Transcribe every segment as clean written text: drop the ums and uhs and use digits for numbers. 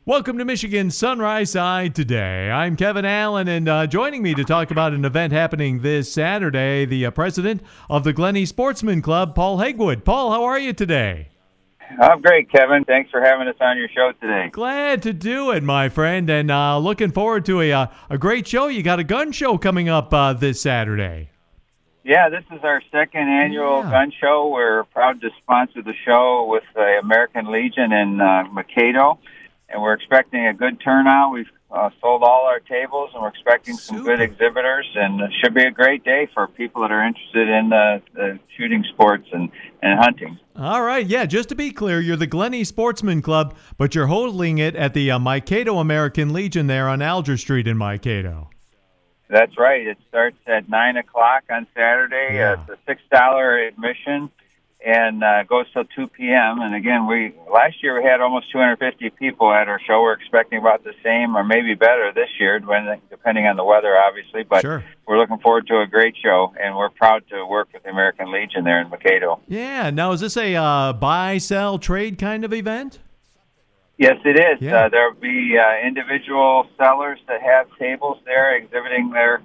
Welcome to Michigan Sunrise Side today. I'm Kevin Allen, and joining me to talk about an event happening this Saturday, the president of the Glenny Sportsman Club, Paul Hegwood. Paul, how are you today? I'm great, Kevin. Thanks for having us on your show today. Glad to do it, my friend, and looking forward to a great show. You got a gun show coming up this Saturday. Yeah, this is our second annual gun show. We're proud to sponsor the show with the American Legion in Mankato, and we're expecting a good turnout. We've sold all our tables, and we're expecting some good exhibitors, and it should be a great day for people that are interested in the shooting sports and hunting. All right, yeah, just to be clear, you're the Glenny Sportsman Club, but you're holding it at the Mankato American Legion there on Alger Street in Mankato. That's right. It starts at 9 o'clock on Saturday. Yeah. It's a $6 admission and goes till 2 p.m. And again, last year we had almost 250 people at our show. We're expecting about the same or maybe better this year, depending on the weather, obviously. But we're looking forward to a great show, and we're proud to work with the American Legion there in Mankato. Yeah. Now, is this a buy, sell, trade kind of event? Yes, it is. Yeah. There will be individual sellers that have tables there exhibiting their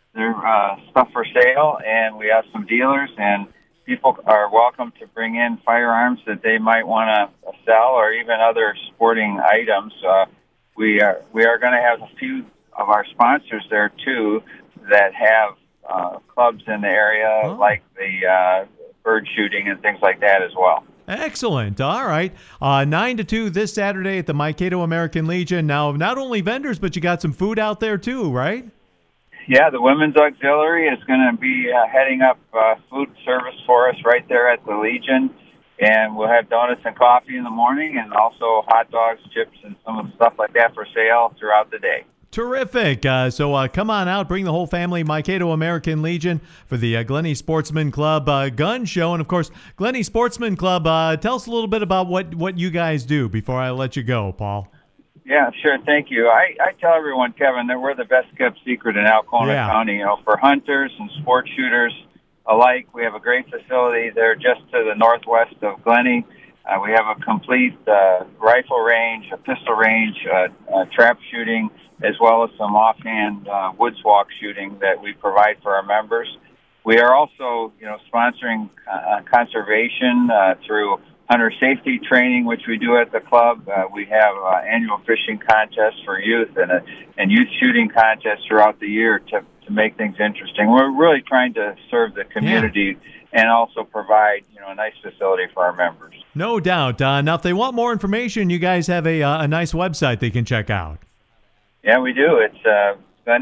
stuff for sale, and we have some dealers, and people are welcome to bring in firearms that they might want to sell or even other sporting items. We are going to have a few of our sponsors there, too, that have clubs in the area, like the bird shooting and things like that as well. Excellent. All right. 9 to 2 this Saturday at the Mankato American Legion. Now, not only vendors, but you got some food out there too, right? Yeah, the Women's Auxiliary is going to be heading up food service for us right there at the Legion. And we'll have donuts and coffee in the morning and also hot dogs, chips, and some of the stuff like that for sale throughout the day. Terrific. So come on out, bring the whole family, Mankato American Legion, for the Glenny Sportsman Club gun show. And, of course, Glenny Sportsman Club, tell us a little bit about what you guys do before I let you go, Paul. Yeah, sure. Thank you. I tell everyone, Kevin, that we're the best-kept secret in Alcona County. For hunters and sport shooters alike, we have a great facility there just to the northwest of Glenny. We have a complete rifle range, a pistol range, trap shooting, as well as some offhand woods walk shooting that we provide for our members. We are also, sponsoring conservation through hunter safety training, which we do at the club. We have annual fishing contests for youth and youth shooting contests throughout the year to make things interesting. We're really trying to serve the community and also provide, a nice facility for our members. No doubt. Now, if they want more information, you guys have a nice website they can check out. Yeah, we do. It's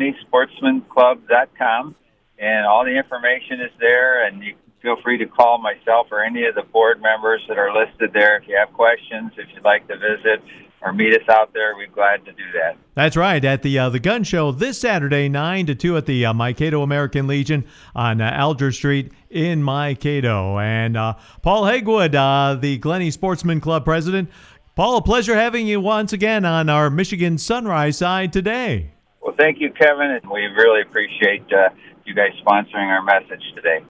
GlennySportsmanClub.com, and all the information is there, and you feel free to call myself or any of the board members that are listed there if you have questions, if you'd like to visit or meet us out there. We're glad to do that. That's right. At the gun show this Saturday, 9 to 2 at the Mankato American Legion on Alger Street in Mankato. And Paul Hegwood, the Glenny Sportsman Club president. Paul, a pleasure having you once again on our Michigan Sunrise Side today. Well, thank you, Kevin, and we really appreciate you guys sponsoring our message today.